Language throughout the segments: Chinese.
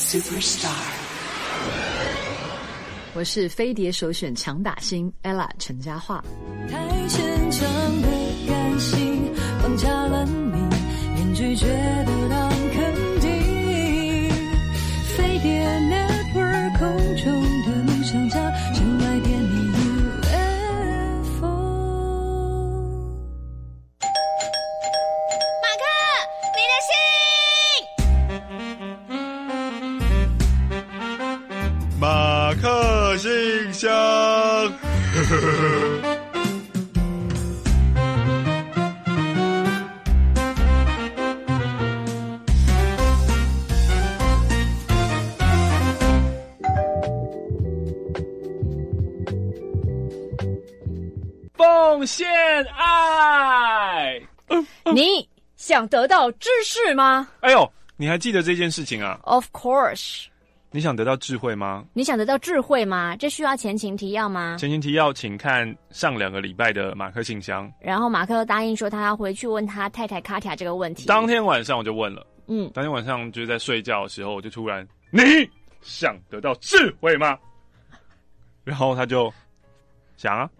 superstar。 我是飞碟首选强打星 Ella 陈嘉桦。 太牵强的感性绑架了你，连拒绝都当肯定。飞碟 Network 空中的梦想家，身外电你 UFO。 马克，你的信。 马克信箱。 奉献爱。 你想得到知识吗？ 哎呦，你还记得这件事情啊？ Of course。 你想得到智慧吗？ 你想得到智慧吗？这需要前情提要吗？ 前情提要，请看上2个礼拜的马克信箱。 然后马克答应说他要回去问他太太卡塔这个问题。 当天晚上我就问了，当天晚上就是在睡觉的时候，我就突然，你想得到智慧吗？然后他就想啊，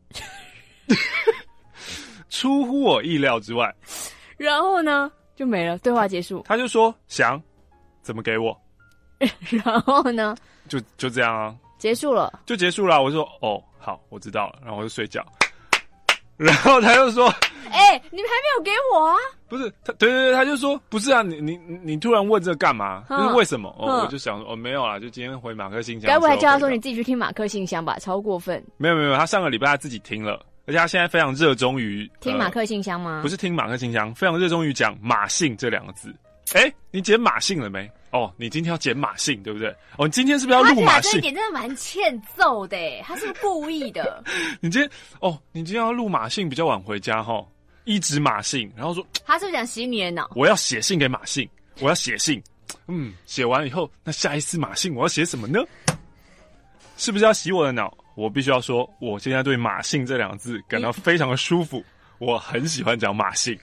出乎我意料之外。 然后呢，就没了，对话结束。 他就说想，怎么给我？ 然后呢， 就这样啊， 结束了， 就结束了。我说哦，好，我知道了，然后我就睡觉。然后他就说， 你们还没有给我啊？ 不是他，对，他就说不是啊，你突然问这干嘛？就是为什么？我就想说没有啦，就今天回马克信箱。 该不会还叫他说你自己去听马克信箱吧？超过分。 没有，他上个礼拜他自己听了，而且他现在非常热衷于听马克信箱吗？ 不是听马克信箱，非常热衷于讲马信这2个字。你剪马信了没？哦，你今天要剪马信，对不对？哦，你今天是不是要录马信？ 这一点真的蛮欠揍的，他是不是故意的？ 你今天要录马信，比较晚回家齁，一直马信，然后说他是不是想洗你的脑？ 我要写信给马信，我要写信，写完以后，那下一次马信我要写什么呢？是不是要洗我的脑？我必须要说，我现在对马信这2个字感到非常的舒服，我很喜欢讲马信。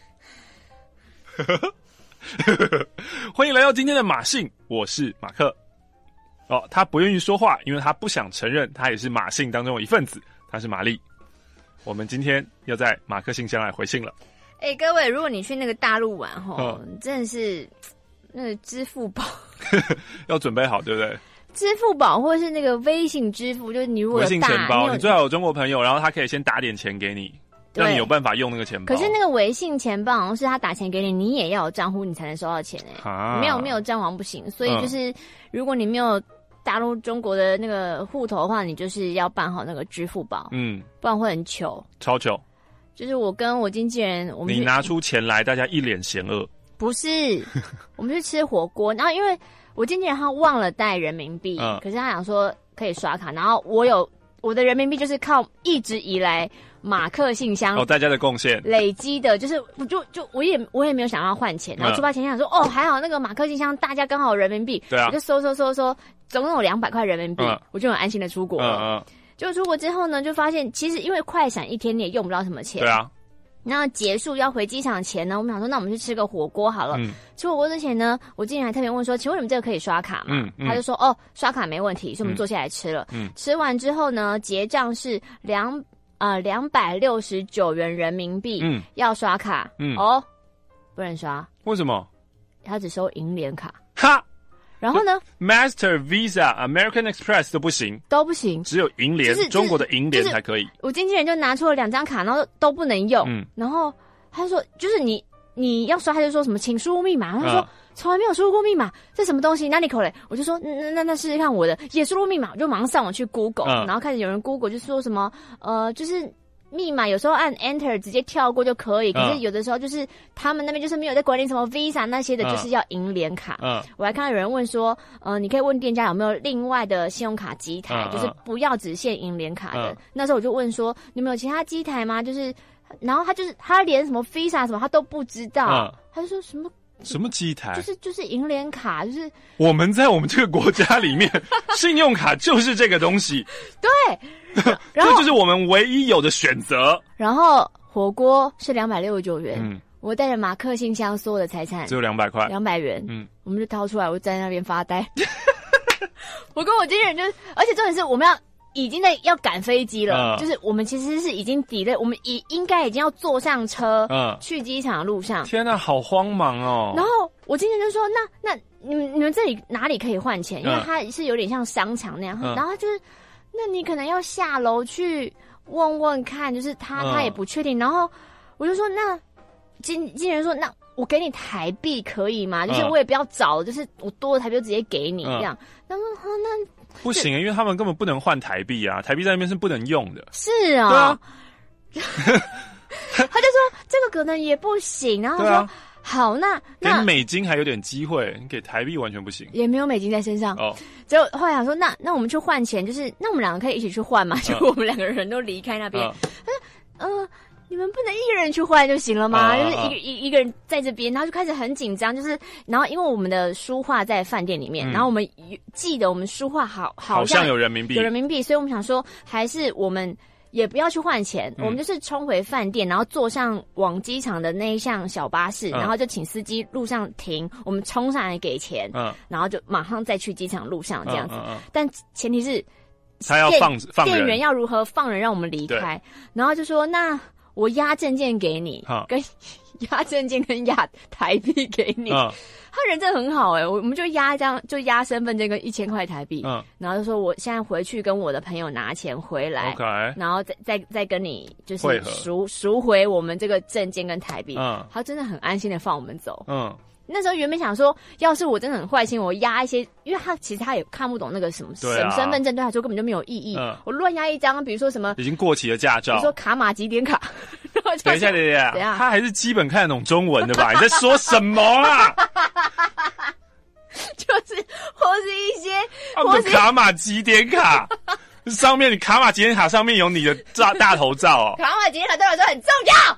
欢迎来到今天的马信，我是马克。他不愿意说话，因为他不想承认他也是马信当中的一份子，他是玛丽。我们今天要在马克信箱来回信了。 各位，如果你去那个大陆玩真的是那个支付宝要准备好，对不对？ 支付宝或是那个微信支付，就是你如果有微信钱包，你最好有中国朋友，然后他可以先打点钱给你，让你有办法用那个钱包。 可是那个微信钱包好像是他打钱给你，你也要有账户，你才能收到钱没有账户不行。所以就是如果你没有大陆中国的那个户头的话，你就是要办好那个支付宝，不然会很糗， 超糗。 就是我跟我经纪人，你拿出钱来，大家一脸嫌恶。 不是，我们去吃火锅，然后因为我经纪人他忘了带人民币，可是他想说可以刷卡，然后我的人民币就是靠一直以来马克信箱大家的贡献累积的，就是我也没有想要换钱，然后出发前想说还好那个马克信箱大家刚好有人民币， 对啊， 我就搜，总共有200块人民币，我就很安心的出国了。就出国之后呢，就发现其实因为快闪一天你也用不到什么钱， 对啊。 那结束要回机场前呢，我们想说那我们去吃个火锅好了。吃火锅之前呢，我经纪人还特别问说，请问你们这个可以刷卡吗？他就说刷卡没问题，所以我们坐下来吃了。吃完之后呢，结账是269元人民币，要刷卡，不能刷。 为什么？ 他只收银联卡。 哈。 然后呢 ？Master、Visa、American Express 都不行，只有银联，中国的银联才可以。 我经纪人就拿出了2张卡，然后都不能用。然后他说，就是你要刷，他就说什么请输入密码。他说从来没有输入过密码，这什么东西？哪里口嘞？我就说那试试看我的，也输入密码，我就马上上网去 Google，然后开始有人 Google 就说什么就是密码有时候按 Enter 直接跳过就可以，可是有的时候就是他们那边就是没有在管理什么 Visa 那些的，就是要银联卡。我还看到有人问说，你可以问店家有没有另外的信用卡机台，就是不要只限银联卡的。那时候我就问说，你们有其他机台吗？就是，然后他连什么 Visa 什么他都不知道，他就说什么机台？ 就是银联卡，就是我们在我们这个国家里面，信用卡就是这个东西。 对。然后这就是我们唯一有的选择。 然后火锅是269元， 我带着马克信箱所有的财产只有200块 ，200元，我们就掏出来，我站在那边发呆。我跟我经纪人而且重点是我们已经要赶飞机了，就是我们其实是已经delay，我们应该已经要坐上车，去机场的路上。 天哪，好慌忙哦！ 然后我经纪人就说：“那你们这里哪里可以换钱？因为它是有点像商场那样。然后就是，那你可能要下楼去问问看，就是他也不确定。然后我就说：那经纪人说：那我给你台币可以吗？就是我也不要找，就是我多的台币就直接给你这样。他说：那。” 不行，因为他们根本不能换台币啊，台币在那边是不能用的。 是啊，对啊。他就说这个可能也不行，然后说、好，那给美金还有点机会，你给台币完全不行， 也没有美金在身上。结果后来想说，那我们去换钱，就是那我们两个可以一起去换嘛？结果我们2个人都离开那边。你们不能一个人去换就行了吗？就是一个人在这边，然后就开始很紧张，就是然后因为我们的书画在饭店里面，然后我们记得我们书画好像有人民币， 所以我们想说还是我们也不要去换钱，我们就是冲回饭店，然后坐上往机场的那一辆小巴士，然后就请司机路上停，我们冲上来给钱，然后就马上再去机场路上这样子。但前提是他要放人， 店员要如何放人让我们离开，然后就说那。我押证件给你，跟押证件跟押台币给你。他人真的很好我们就押押身份证跟1000块台币。然后就说我现在回去跟我的朋友拿钱回来，然后再跟你就是赎回我们这个证件跟台币。他真的很安心的放我们走。那时候原本想说，要是我真的很坏心，我押一些，因为他其实他也看不懂那个什么身份证，对他说根本就没有意义。我乱押一张，比如说什么已经过期的驾照， 比如说卡马几点卡。 等一下，他还是基本看得懂中文的吧？你在说什么啊？ 就是或是一些卡马几点卡，上面你卡马几点卡上面有你的大头照卡马几点卡对我说很重要。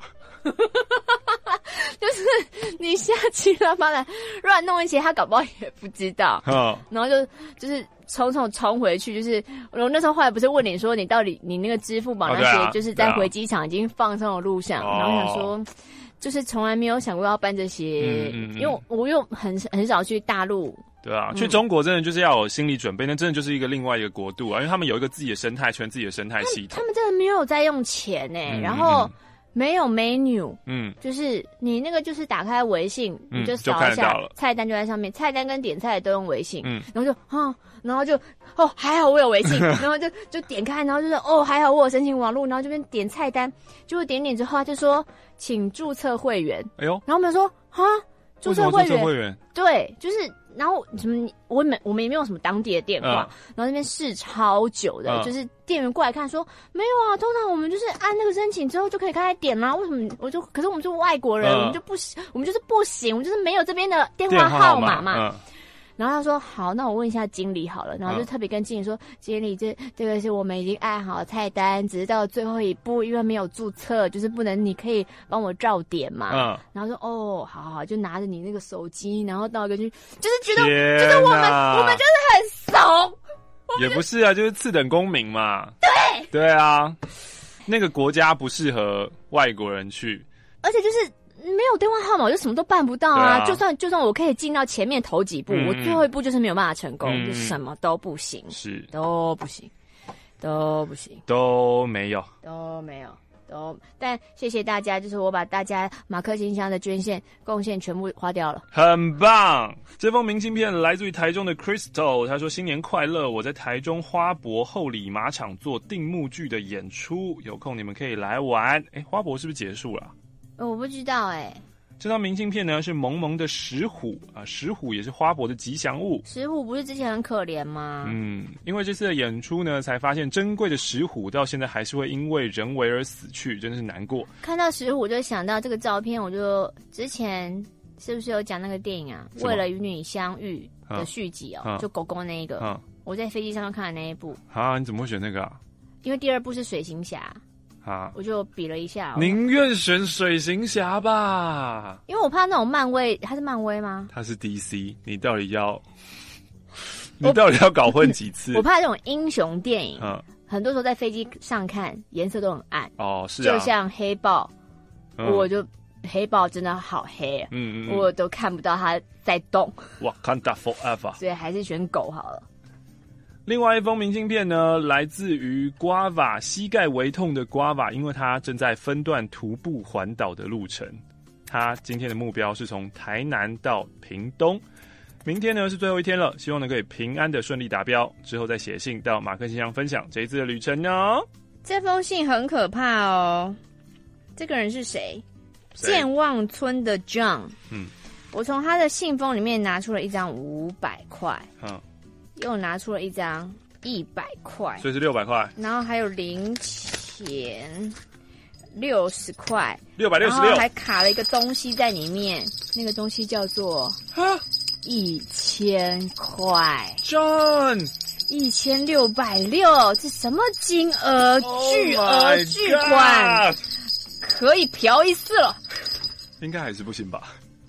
就是你下去了嘛来乱弄一些，他搞不好也不知道。然后就是冲回去，就是我那时候后来不是问你说你到底你那个支付宝那些，就是在回机场已经放上了路上，然后想说就是从来没有想过要办这些，因为我又很少去大陆。 对啊，去中国真的就是要有心理准备，那真的就是另外一个国度啊，因为他们有一个自己的生态圈、自己的生态系统。 他们真的没有在用钱然后。没有 menu， 就是你那个就是打开微信，你就扫一下菜单就在上面，菜单跟点菜都用微信，然后就还好我有微信，然后就点开，然后就是还好我有申请网络，然后这边点菜单，结果点之后他就说请注册会员，然后我们说注册会员，对，就是。然后什么？我们也没有什么当地的电话，然后那边试超久的，就是店员过来看说没有啊，通常我们就是按那个申请之后就可以开始点啦。为什么可是我们是外国人，我们就不行，我们就是不行，我们就是没有这边的电话号码嘛。然后他说好，那我问一下经理好了，然后就特别跟经理说，经理这个是我们已经按好菜单，只是到最后一步，因为没有注册，就是不能，你可以帮我照点嘛。然后说好，就拿着你那个手机，然后到一个就是觉得就是我们就是很怂， 也不是啊，就是次等公民嘛。对啊，那个国家不适合外国人去， 而且就是。没有电话号码，我就什么都办不到啊！就算我可以进到前面头几步，我最后一步就是没有办法成功，就什么都不行，都不行， 都没有。 但谢谢大家，就是我把大家马克信箱的捐献贡献全部花掉了， 很棒。这封明信片来自于台中的 Crystal， 他说新年快乐，我在台中花博后里马场做定目剧的演出，有空你们可以来玩。花博是不是结束了？ 我不知道这张明信片呢是萌萌的石虎啊，石虎也是花博的吉祥物。 石虎不是之前很可怜吗？ 因为这次的演出呢，才发现珍贵的石虎到现在还是会因为人为而死去，真的是难过。 看到石虎就想到这个照片，我就之前是不是有讲那个电影啊？为了与你相遇的续集就狗狗那一个，我在飞机上看的那一部。 你怎么会选那个啊？ 因为第二部是水行侠。我就比了一下， 宁愿选水行侠吧， 因为我怕那种漫威，它是漫威吗？ 它是 DC， 你到底要搞混几次？ 我怕这种英雄电影，很多时候在飞机上看颜色都很暗， 是啊， 就像黑豹，我就黑豹真的好黑，我都看不到它在动。 Wakanda Forever， 所以还是选狗好了。 另外一封明信片呢，来自于 Guava， 膝盖微痛的 Guava， 因为他正在分段徒步环岛的路程。他今天的目标是从台南到屏东，明天呢是最后一天了，希望能可以平安的顺利达标，之后再写信到马克信箱分享这一次的旅程呢。 这封信很可怕哦，这个人是谁？健忘村的 John。我从他的信封里面拿出了一张500块，又拿出了一张100块， 所以是600块， 然后还有零钱60块 ，666， 然后还卡了一个东西在里面，那个东西叫做1000块。 John， 1660，这什么金额？巨额巨款，可以嫖一次了。 应该还是不行吧？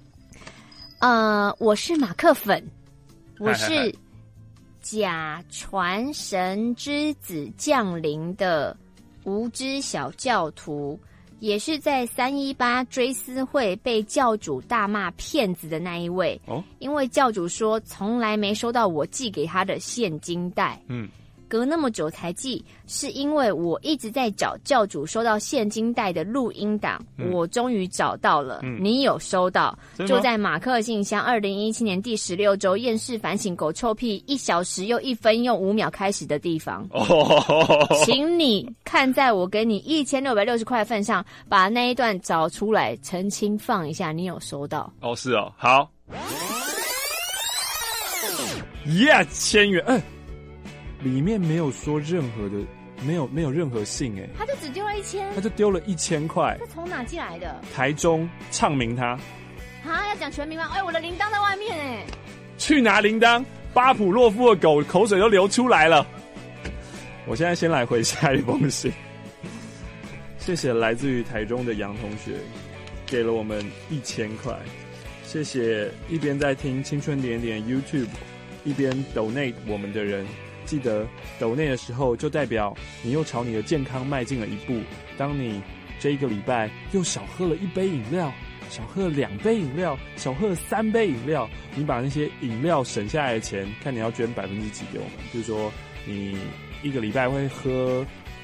我是马克粉，我是假传神之子降临的无知小教徒，也是在318追思会被教主大骂骗子的那一位。因为教主说从来没收到我寄给他的现金袋。隔那么久才寄，是因为我一直在找教主收到现金袋的录音档，我终于找到了。你有收到？就在马克信箱2017年第16周厌世反省狗臭屁1小时又1分又5秒开始的地方。请你看在我给你1660块的份上，把那一段找出来澄清放一下，你有收到？ 是哦，好。1000元，里面没有说任何的，没有任何信他就只丢了1000， 他就丢了1000块。 这从哪寄来的？ 台中唱名他。 要讲全名吗？我的铃铛在外面去拿铃铛，巴甫洛夫的狗口水都流出来了。我现在先来回下一封信。谢谢来自于台中的杨同学，给了我们1000块。谢谢一边在听青春点点 YouTube， 一边 donate 我们的人。记得donate的时候，就代表你又朝你的健康迈进了一步。当你这一个礼拜又少喝了1杯饮料，少喝了2杯饮料，少喝了3杯饮料，你把那些饮料省下来的钱，看你要捐几% 给我们。就是说，你一个礼拜会喝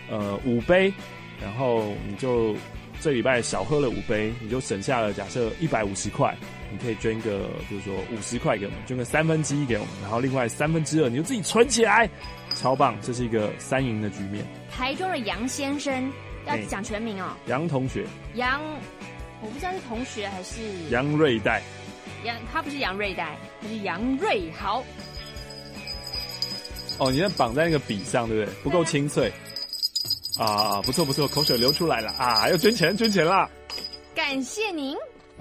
5杯，然后你就这礼拜少喝了5杯，你就省下了假设150块。你可以捐个，比如说50块给我们，捐个1/3给我们，然后另外2/3你就自己存起来，超棒！这是一个3赢的局面。 台中的杨先生要讲全名哦， 杨同学， 我不知道是同学还是杨瑞代， 他不是杨瑞代，他是杨瑞豪。 你在绑在那个笔上，对不对？不够清脆不错不错，口水流出来了要捐钱啦！ 感谢您。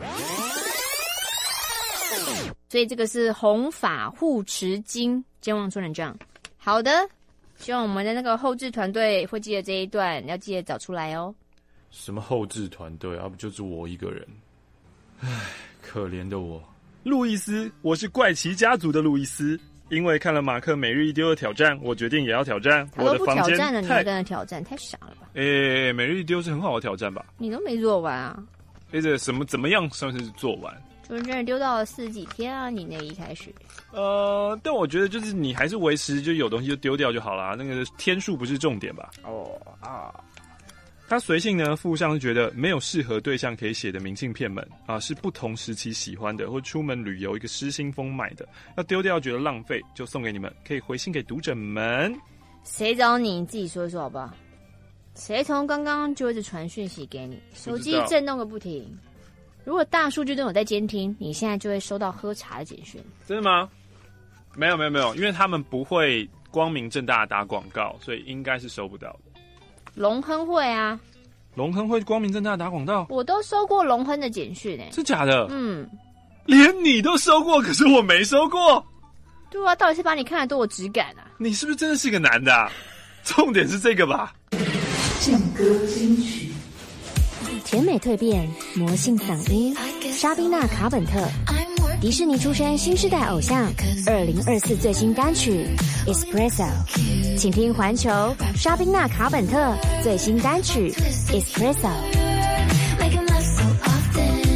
所以这个是弘法护持经，健忘村人这样。好的，希望我们的那个后制团队会记得这一段，要记得找出来哦。 什么后制团队不就是我一个人？可怜的我。路易斯，我是怪奇家族的路易斯。因为看了马克每日一丢的挑战，我决定也要挑战。我的房间不挑战了，你跟他挑战太傻了吧？ 每日一丢是很好的挑战吧？ 你都没做完啊？ 这怎么样算是做完？ 就是真的丢到了40几天啊！你那一开始， 但我觉得就是你还是维持，就有东西就丢掉就好啦，那个天数不是重点吧？他随信呢附上是觉得没有适合对象可以写的明信片们是不同时期喜欢的，或出门旅游一个失心疯买的，要丢掉觉得浪费，就送给你们，可以回信给读者们。 谁找你自己说一说好不好？谁从刚刚就一直传讯息给你，手机震动个不停。如果大数据都有在监听，你现在就会收到喝茶的简讯。 真的吗？没有，因为他们不会光明正大的打广告，所以应该是收不到的。 龙亨会啊， 龙亨会光明正大的打广告， 我都收过龙亨的简讯是假的？连你都收过，可是我没收过。 对啊，到底是把你看得多有质感啊？ 你是不是真的是个男的重点是这个吧？ 劲歌金曲。 甜美蜕变，魔性嗓音，莎宾娜·卡本特，迪士尼出身新世代偶像，2024最新单曲《Espresso》，请听环球莎宾娜·卡本特最新单曲《Espresso》。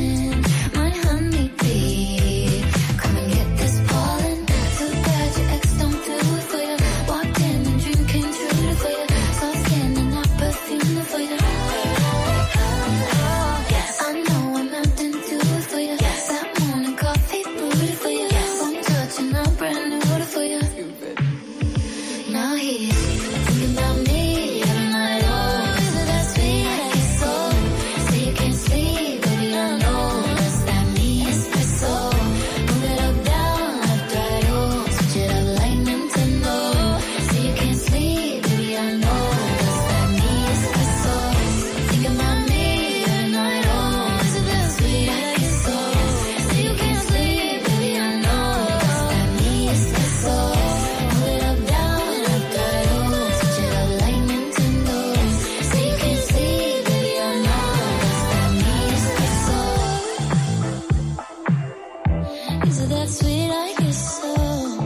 So that sweet I guess so.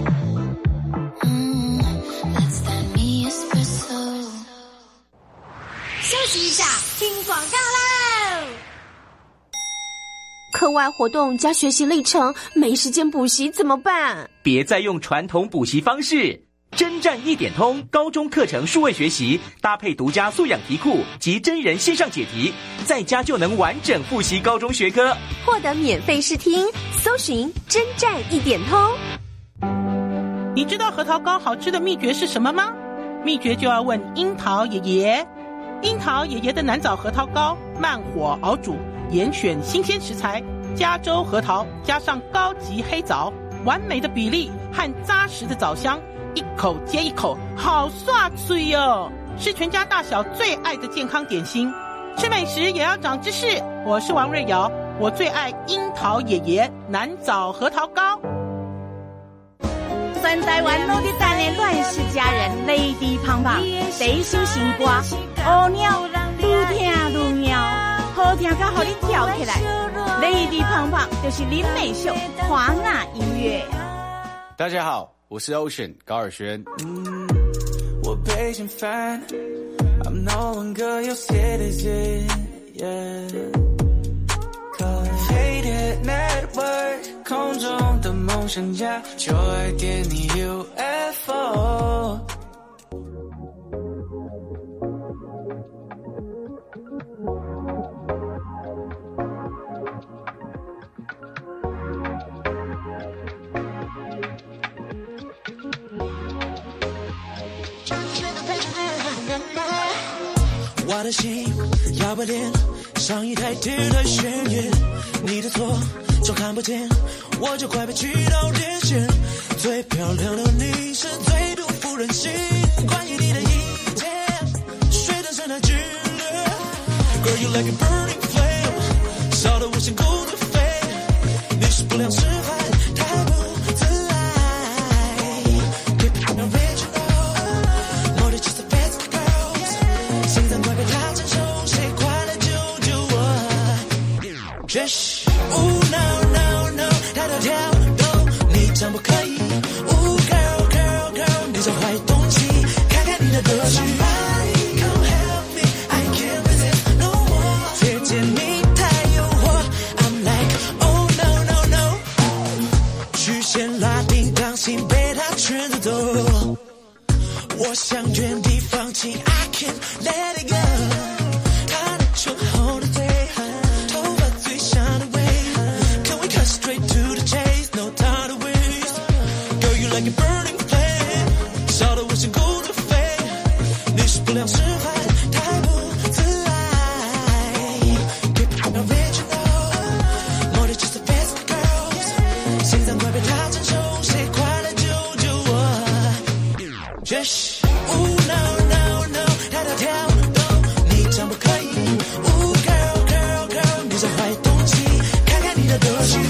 That's that me espresso. 休息一下，听广告喽。 课外活动加学习历程，没时间补习怎么办？ 别再用传统补习方式，征战一点通高中课程数位学习，搭配独家素养题库及真人线上解题，在家就能完整复习高中学科， 获得免费试听，搜寻征战一点通。 你知道核桃糕好吃的秘诀是什么吗？秘诀就要问樱桃爷爷。樱桃爷爷的南枣核桃糕，慢火熬煮，严选新鲜食材，加州核桃加上高级黑枣，完美的比例和扎实的枣香，一口接一口，好爽脆哦！是全家大小最爱的健康点心。吃美食也要长知识，我是王瑞瑶，我最爱樱桃爷爷南枣核桃糕。 全台湾努力等的乱世佳人 Lady 胖胖第一首新歌乌鸟愈听愈妙，好听到让你跳起来。Lady 胖胖就是林美秀华纳音乐。 大家好，我是 Ocean 高尔宣。 我被嫌烦 I'm no longer your citizen, yeah.Faded network 空中的梦想家，就爱点你 UFO。我的心要不练上一台电台弦乐，你的错装看不见，我就快被气到癫痫。最漂亮的你是最毒妇人心，关于你的意见，水灯生太剧烈。Girl you like a burning flame， 烧得我心骨都飞。你是不良示范，太不自爱。Keep it original， 我的就是 best girls， 心脏快被他承受，谁快来救救我？这是。No no no， 跳跳跳动，你真不可以。Girl girl girl， 你这坏东西，看看你的德行。Somebody come help me， I can't resist no more。贴近你太诱惑 ，I'm like oh no no no。曲线拉丁，当心被他圈着走。我想原地放弃 ，I can't let it go。他的唇厚的嘴。Straight to the chase, no time to waste. Girl, you like a burning flame， 烧得我心骨都飞。你是不良示范，太不自爱。Keep it original， more than just the best girls。心脏快被他承受，谁快来救救我？这是no no no， 跳跳跳动，你真不可以。Girl girl girl， 你这坏东西，看看你的德行。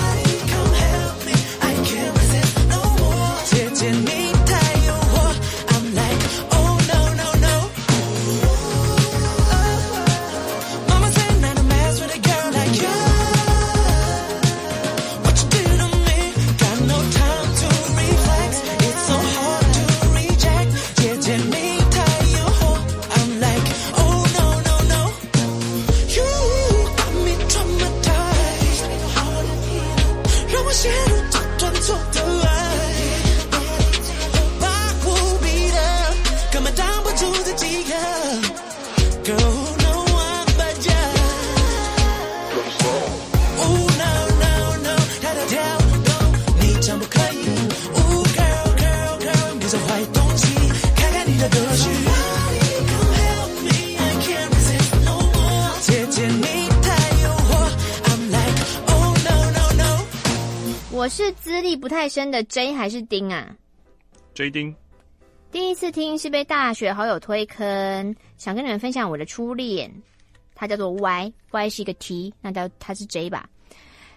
我是资历不太深的 J 还是丁啊 ？J 丁。 第一次听是被大学好友推坑，想跟你们分享我的初恋。他叫做 Y 是一个 T， 那他是 J 吧。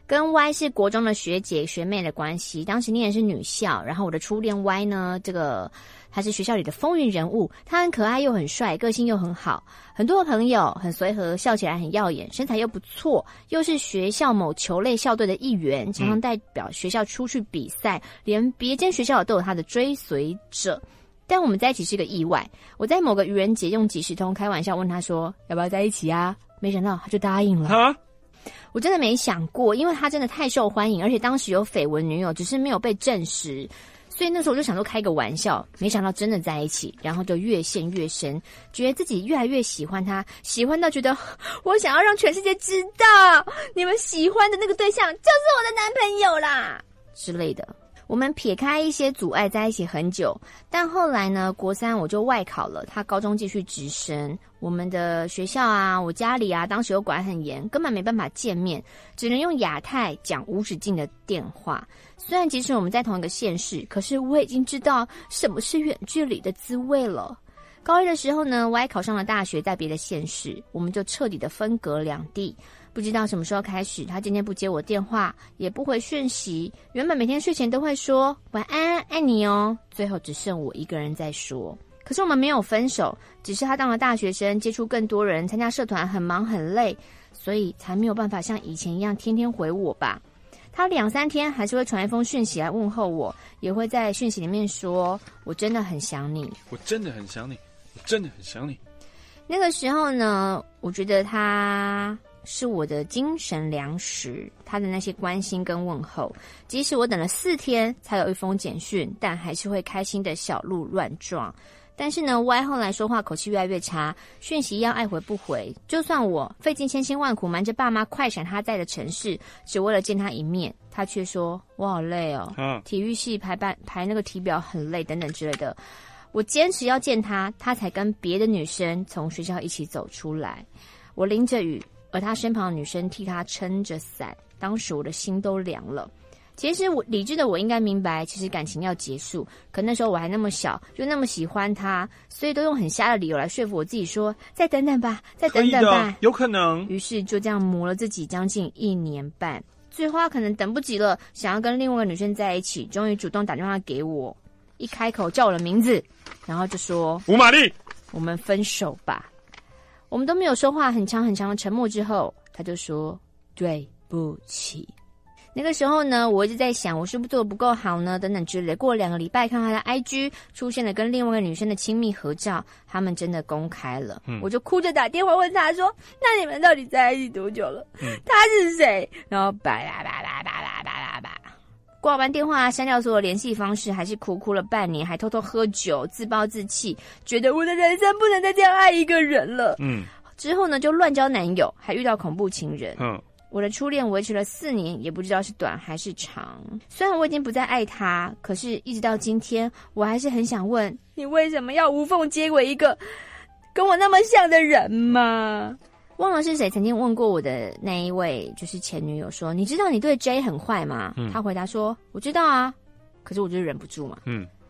跟 Y 是国中的学姐学妹的关系，当时念的是女校，然后我的初恋 Y 呢，他是学校里的风云人物，他很可爱又很帅，个性又很好，很多朋友，很随和，笑起来很耀眼，身材又不错，又是学校某球类校队的一员，常常代表学校出去比赛，连别间学校都有他的追随者。但我们在一起是个意外，我在某个愚人节用即时通开玩笑问他说要不要在一起啊，没想到他就答应了。我真的没想过，因为他真的太受欢迎，而且当时有绯闻女友，只是没有被证实，所以那时候我就想说开个玩笑，没想到真的在一起，然后就越陷越深，觉得自己越来越喜欢他，喜欢到觉得我想要让全世界知道，你们喜欢的那个对象就是我的男朋友啦之类的。我们撇开一些阻碍在一起很久，但后来呢，国3我就外考了，他高中继续直升。我们的学校啊，我家里啊，当时又管很严，根本没办法见面，只能用亚太讲无止境的电话。虽然即使我们在同一个县市，可是我已经知道什么是远距离的滋味了。高一的时候呢，我还考上了大学，在别的县市，我们就彻底的分隔两地。不知道什么时候开始，他渐渐不接我电话，也不回讯息。原本每天睡前都会说晚安，爱你哦，最后只剩我一个人在说。可是我们没有分手，只是他当了大学生，接触更多人，参加社团很忙很累，所以才没有办法像以前一样天天回我吧。他2-3天还是会传一封讯息来问候我，也会在讯息里面说我真的很想你， 我真的很想你，我真的很想你。 那个时候呢，我觉得他是我的精神粮食，他的那些关心跟问候，即使我等了4天才有一封简讯，但还是会开心的小鹿乱撞。但是呢 Y 后来说话口气越来越差，讯息一样爱回不回，就算我费尽千辛万苦瞒着爸妈快闪他在的城市，只为了见他一面，他却说我好累哦，体育系排那个体表很累等等之类的。我坚持要见他，他才跟别的女生从学校一起走出来。我淋着雨，而他身旁的女生替他撑着伞，当时我的心都凉了。其实理智的我应该明白，其实感情要结束，可那时候我还那么小，又那么喜欢他，所以都用很瞎的理由来说服我自己说再等等吧，再等等吧， 有可能。 于是就这样磨了自己将近1年半，最后他可能等不及了，想要跟另外一个女生在一起，终于主动打电话给我，一开口叫我的名字，然后就说吴玛丽， 我们分手吧。我们都没有说话，很长很长的沉默之后，他就说对不起。那个时候呢，我一直在想，我是不是做得不够好呢？等等之类的。过了2个礼拜，看到他的 IG 出现了跟另外一个女生的亲密合照，他们真的公开了。我就哭着打电话问他说：“那你们到底在一起多久了？他是谁？”然后巴拉巴拉巴拉巴拉巴拉。挂完电话，删掉所有联系方式，还是哭了半年，还偷偷喝酒，自暴自弃，觉得我的人生不能再这样爱一个人了。之后呢，就乱交男友，还遇到恐怖情人。我的初恋维持了4年，也不知道是短还是长。虽然我已经不再爱他，可是一直到今天，我还是很想问，你为什么要无缝接轨一个跟我那么像的人吗？忘了是谁曾经问过我的那一位就是前女友说，你知道你对 J 很坏吗？他回答说我知道啊，可是我就是忍不住嘛。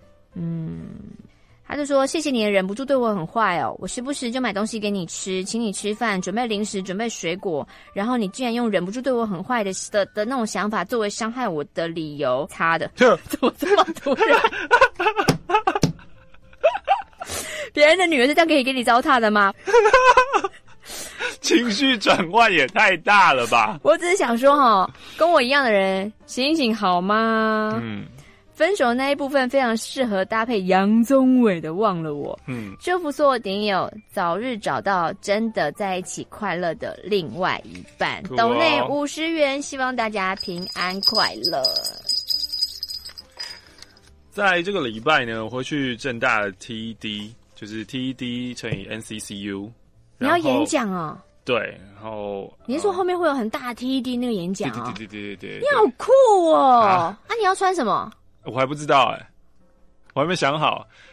他就说谢谢你的忍不住对我很坏哦，我时不时就买东西给你吃，请你吃饭，准备零食，准备水果，然后你竟然用忍不住对我很坏的那种想法作为伤害我的理由。擦的怎么这么突然别人的女儿是这样可以给你糟蹋的吗？ 情绪转换也太大了吧。 我只是想说跟我一样的人醒醒好吗？分手那一部分非常适合搭配杨宗纬的忘了我。祝福所有顶友早日找到真的在一起快乐的另外一半。斗内50元，希望大家平安快乐。 在这个礼拜呢，我会去政大的 TED， 就是 TED 乘以 NCCU。 你要演讲哦？ 对，然后你是说后面会有很大的 TED 那个演讲哦？ 对， 你好酷哦！你要穿什么？ 我还不知道我还没想好。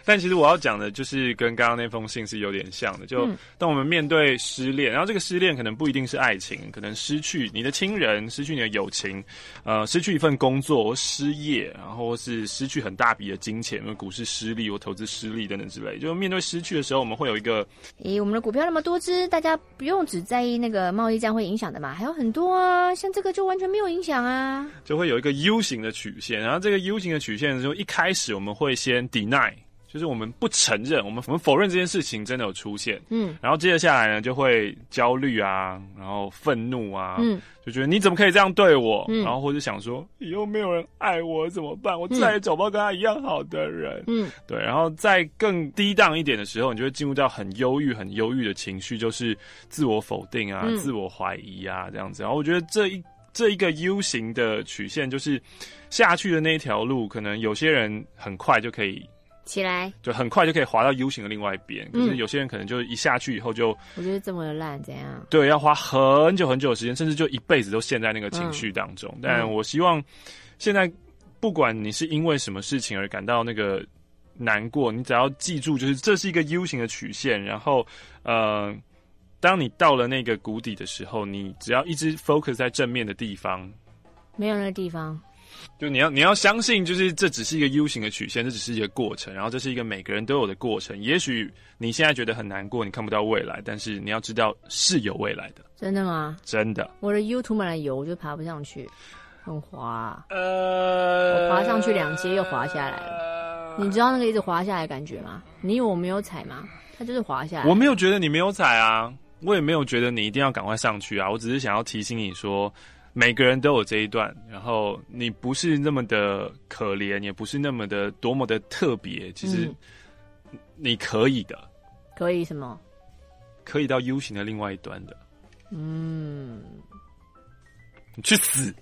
但其实我要讲的就是跟刚刚那封信是有点像的，就当我们面对失恋，然后这个失恋可能不一定是爱情，可能失去你的亲人，失去你的友情，失去一份工作或失业，然后是失去很大笔的金钱，因为股市失利或投资失利等等之类。就面对失去的时候，我们会有一个， 我们的股票那么多只，大家不用只在意那个贸易战会影响的嘛，还有很多啊，像这个就完全没有影响啊， 就会有一个 U 型的曲线，然后这个 U 型的曲线就一开始我们会先 deny。就是我们不承认，我们否认这件事情真的有出现，然后接着下来呢，就会焦虑啊，然后愤怒啊，就觉得你怎么可以这样对我，然后或者想说以后没有人爱我怎么办？我再也找不到跟他一样好的人，对，然后在更低档一点的时候，你就会进入到很忧郁的情绪，就是自我否定啊，自我怀疑啊这样子。然后我觉得这一个 U 型的曲线，就是下去的那一条路，可能有些人很快就可以。 起来， 就很快就可以滑到 U 型的另外一边。可是有些人可能就一下去以后就， 我觉得这么的烂，怎样？ 对，要花很久的时间，甚至就一辈子都陷在那个情绪当中。但我希望现在不管你是因为什么事情而感到那个难过，你只要记住，就是这是一个 U 型的曲线。然后，当你到了那个谷底的时候，你只要一直 focus 在正面的地方， 没有那个地方。 就你要相信，就是这只是一个 U 型的曲线，这只是一个过程，然后这是一个每个人都有的过程。也许你现在觉得很难过，你看不到未来，但是你要知道是有未来的。 真的吗？ 真的。 我的 U 涂满了油，我就爬不上去，很滑。我爬上去2阶又滑下来了。你知道那个一直滑下来的感觉吗？你以为我没有踩吗？它就是滑下来。 我没有觉得你没有踩啊，我也没有觉得你一定要赶快上去啊，我只是想要提醒你说。每个人都有这一段，然后你不是那么的可怜，也不是那么的多么的特别，其实你可以的。 可以什么？ 可以到 U 型的另外一端的。你去死！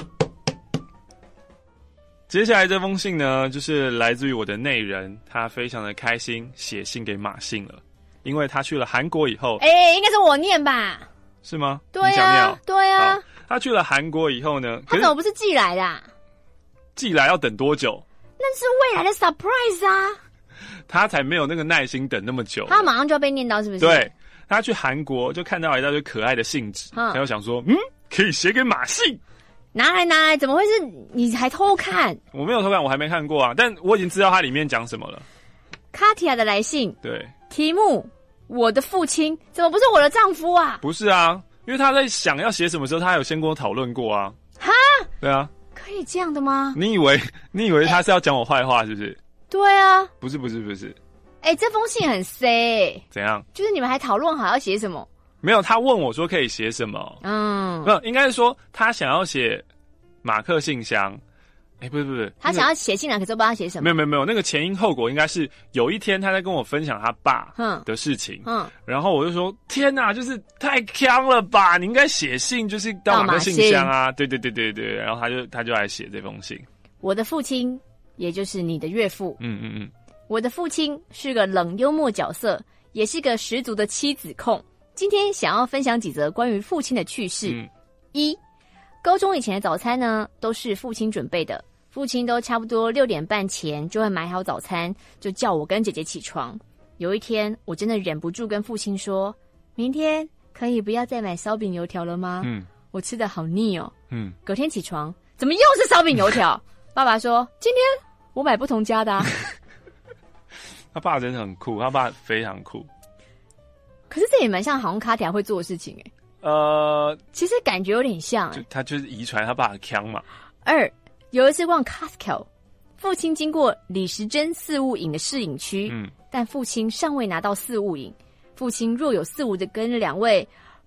接下来这封信呢，就是来自于我的内人，他非常的开心，写信给马信了，因为他去了韩国以后， 应该是我念吧？ 是吗？ 对啊，对啊。 他去了韩国以后呢？ 他怎么不是寄来的？ 寄来要等多久？ 那是未来的 surprise 啊！ 他才没有那个耐心等那么久。 他马上就要被念到，是不是？ 对，他去韩国就看到一大堆可爱的信纸，他就想说，可以写给马信。 拿来，怎么会是你还偷看？ 我没有偷看，我还没看过啊，但我已经知道它里面讲什么了。 卡提亚的来信， 对， 题目：我的父亲，怎么不是我的丈夫啊？ 不是啊。因为他在想要写什么时候，他有先跟我讨论过啊。 哈？ 对啊。 可以这样的吗？ 你以为他是要讲我坏话是不是？ 对啊。 不是。 这封信很 C。怎样？ 就是你们还讨论好要写什么？ 没有，他问我说可以写什么。没有，应该是说他想要写马克信箱。不是， 他想要写信来，可是不知道他写什么。 没有，那个前因后果应该是有一天他在跟我分享他爸的事情，然后我就说天哪，就是太呛了吧，你应该写信就是到马克信箱啊，对，然后他就来写这封信。 我的父亲，也就是你的岳父，我的父亲是个冷幽默角色，也是个十足的妻子控。今天想要分享几则关于父亲的趣事。1，高中以前的早餐呢，都是父亲准备的。父亲都差不多6点半前就会买好早餐，就叫我跟姐姐起床。有一天，我真的忍不住跟父亲说：“明天可以不要再买烧饼油条了吗？我吃的好腻哦。”隔天起床，怎么又是烧饼油条？爸爸说：“今天我买不同家的啊。” 他爸真的很酷，他爸非常酷。 可是这也蛮像好像卡提亚会做的事情其实感觉有点像他就是遗传他爸的腔嘛。 2，有一次逛 Costco， 父亲经过李时珍四物饮的试饮区，但父亲尚未拿到四物饮，父亲若有似无的跟2位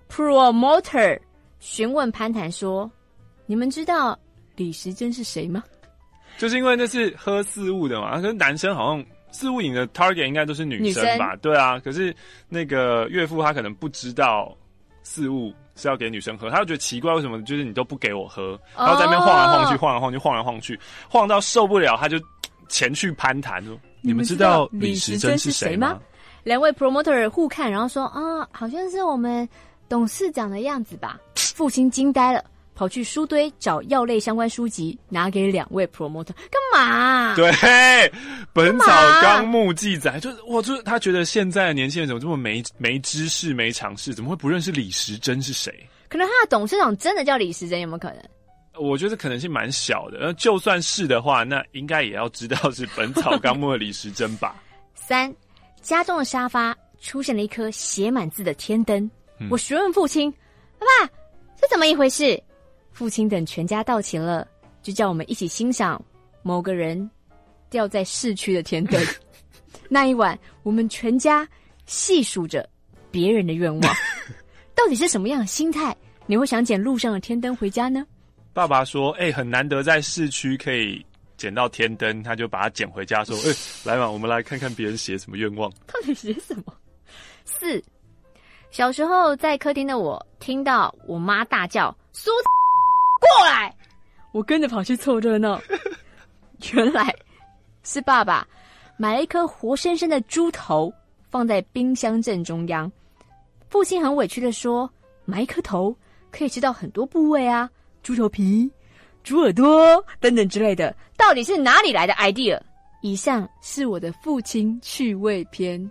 promoter 询问攀谈说：“你们知道李时珍是谁吗？” 就是因为那是喝四物的嘛，可是男生好像四物饮的 target 应该都是女生吧？对啊，可是那个岳父他可能不知道四物是要给女生喝，他就觉得奇怪，为什么就是你都不给我喝，然后在那边晃来晃去，晃来晃去，晃到受不了，他就前去攀谈说：“你们知道李时珍是谁吗 ？”2位 promoter 互看，然后说：“好像是我们董事长的样子吧。”父亲惊呆了， 跑去书堆找药类相关书籍，拿给2位 promoter 干嘛？ 对，《本草纲目》记载，就是他觉得现在的年轻人怎么这么没知识、没常识，怎么会不认识李时珍是谁？ 可能他的董事长真的叫李时珍，有没有可能？ 我觉得可能性蛮小的，就算是的话，那应该也要知道是《本草纲目》的李时珍吧。 3，家中的沙发出现了一颗写满字的天灯，我询问父亲：“爸爸，这怎么一回事？”父亲等全家到齐了，就叫我们一起欣赏某个人掉在市区的天灯。那一晚，我们全家细数着别人的愿望，到底是什么样的心态，你会想捡路上的天灯回家呢？ 爸爸说：“很难得在市区可以捡到天灯，他就把它捡回家，说：‘来嘛，我们来看看别人写什么愿望。’ 到底写什么？4，小时候在客厅的我听到我妈大叫：‘苏过来！’我跟着跑去凑热闹，原来是爸爸买了一颗活生生的猪头放在冰箱正中央。父亲很委屈的说：‘买一颗头可以吃到很多部位啊，猪头皮、猪耳朵等等之类的，到底是哪里来的 idea？’ 以上是我的父亲趣味篇。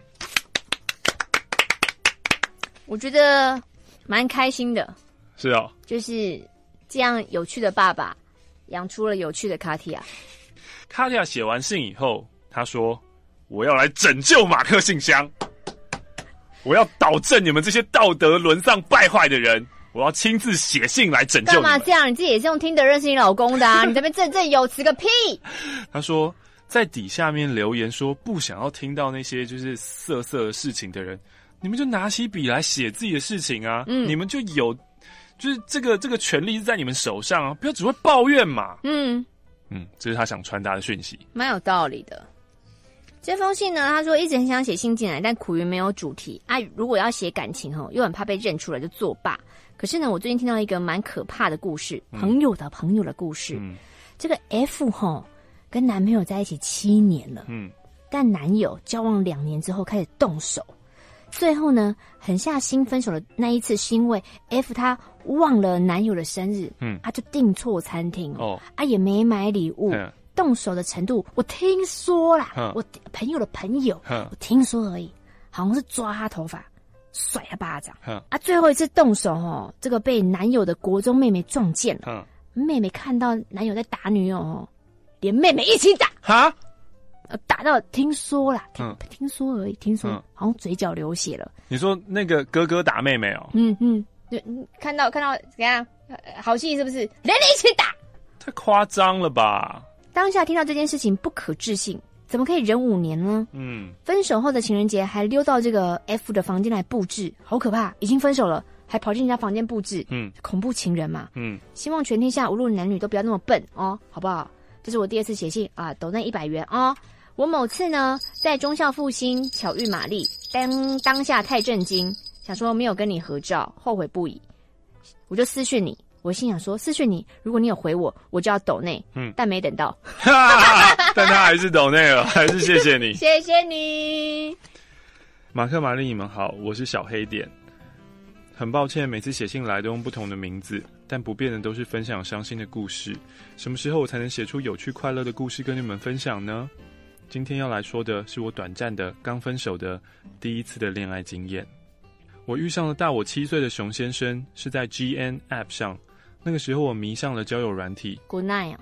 我觉得蛮开心的。 是哦， 就是这样有趣的爸爸养出了有趣的卡提亚。 卡提亚写完信以后，他说：“我要来拯救马克信箱，我要导正你们这些道德沦丧败坏的人，我要亲自写信来拯救你们。” 干嘛这样？你自己也是用听得认识你老公的啊！你这边振振有词个屁！ 他说，在底下面留言说不想要听到那些就是色色的事情的人，你们就拿起笔来写自己的事情啊！你们就有。就是这个权利是在你们手上啊，不要只会抱怨嘛。这是他想传达的讯息， 蛮有道理的。这封信呢，他说一直很想写信进来，但苦于没有主题啊。如果要写感情又很怕被认出来，就作罢。可是呢，我最近听到一个蛮可怕的故事，朋友的故事。这个 F 跟男朋友在一起7年了，但男友交往2年之后开始动手。最后呢，狠下心分手的那一次，是因为 F 他忘了男友的生日，就订错餐厅也没买礼物，动手的程度我听说啦，我朋友的朋友，我听说而已，好像是抓他头发，甩他巴掌，最后一次动手这个被男友的国中妹妹撞见了，妹妹看到男友在打女友连妹妹一起打，打到听说啦，听说而已，听说好像嘴角流血了。 你说那个哥哥打妹妹哦？ 看到怎样？好戏是不是？连你一起打， 太夸张了吧！ 当下听到这件事情不可置信，怎么可以忍5年呢？分手后的情人节还溜到这个 F 的房间来布置，好可怕！已经分手了，还跑进人家房间布置，恐怖情人嘛。希望全天下无论男女都不要那么笨哦，好不好？这是我第2次写信啊，抖那100元哦。我某次呢，在忠孝复兴巧遇玛丽，当下太震惊，想说没有跟你合照，后悔不已，我就私讯你。我心想说，私讯你，如果你有回我，我就要抖内，但没等到， 但他还是抖内了，还是谢谢你， 谢谢你。 马克、玛丽，你们好，我是小黑点。很抱歉，每次写信来都用不同的名字，但不变的都是分享伤心的故事。什么时候我才能写出有趣快乐的故事跟你们分享呢？今天要来说的是我短暂的刚分手的第1次的恋爱经验。我遇上了大我7岁的熊先生，是在 GN App 上。那个时候我迷上了交友软体。 Good night。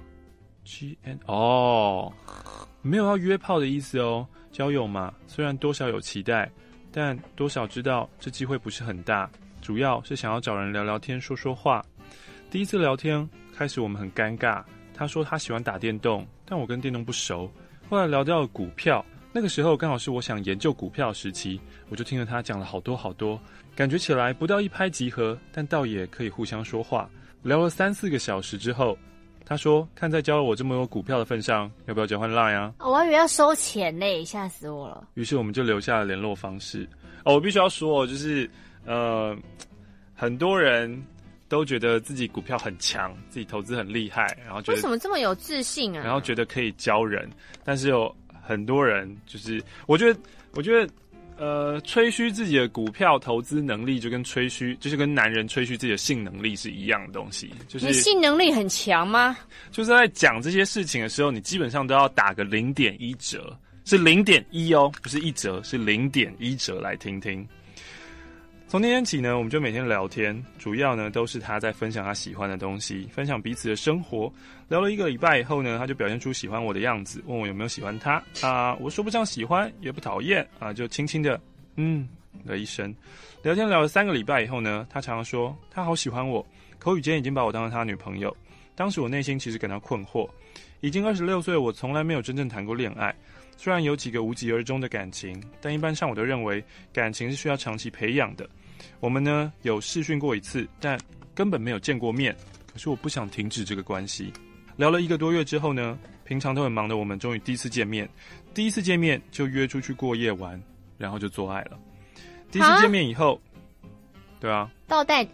GN 没有要约炮的意思哦。交友嘛，虽然多少有期待，但多少知道这机会不是很大。主要是想要找人聊聊天，说说话。第1次聊天开始我们很尴尬，他说他喜欢打电动，但我跟电动不熟。后来聊到了股票，那个时候刚好是我想研究股票的时期，我就听了他讲了好多好多，感觉起来不到一拍即合，但倒也可以互相说话。聊了3-4个小时之后，他说看在教了我这么多股票的份上，要不要交换 LINE 啊？ 我还以为要收钱嘞，吓死我了。 于是我们就留下了联络方式。我必须要说，就是很多人都觉得自己股票很强，自己投资很厉害，然后觉得为什么这么有自信啊？ 然后觉得可以教人，但是有很多人就是，我觉得吹嘘自己的股票投资能力，就是跟男人吹嘘自己的性能力是一样的东西。就是你性能力很强吗？ 就是在讲这些事情的时候，你基本上都要打个0.1折，是0.1哦，不是1折，是0.1折来听听。从那天起呢，我们就每天聊天，主要呢都是他在分享他喜欢的东西，分享彼此的生活。聊了1个礼拜以后呢，他就表现出喜欢我的样子，问我有没有喜欢他啊。我说不上喜欢，也不讨厌啊，就轻轻的了一声。聊天聊了3个礼拜以后呢，他常常说他好喜欢我，口语间已经把我当成他女朋友。当时我内心其实感到困惑，已经26岁，我从来没有真正谈过恋爱。虽然有几个无疾而终的感情，但一般上我都认为感情是需要长期培养的。我们呢有视讯过1次，但根本没有见过面。可是我不想停止这个关系。聊了1个多月之后呢，平常都很忙的我们终于第一次见面。第一次见面就约出去过夜玩，然后就做爱了。第一次见面以后，对啊， 倒带